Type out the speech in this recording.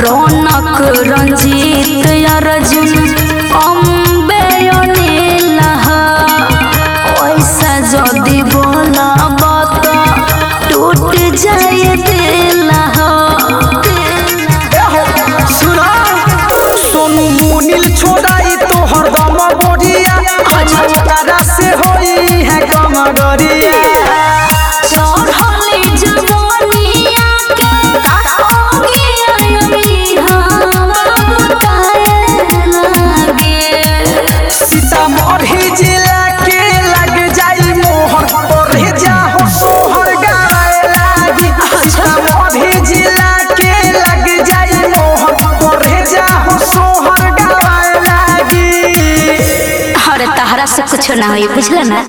रौनक रंजीत अर्जुन अम्बे अनिल ऐसा जदि बोलब तो टूट जाए दिल। सोनू मुनील छोड़ाई तो हरदम बढ़िया अच्छा से होई है कम गरिया सीतामढ़ी जिला के लग जाई मोहर पढ़े जाओ सोहर गाए लागी। सीतामढ़ी जिला के लग जाई मोहर पढ़े जाओ सोहर गाए लागी। अरे तहरा से कुछ ना हुई बुझल ना।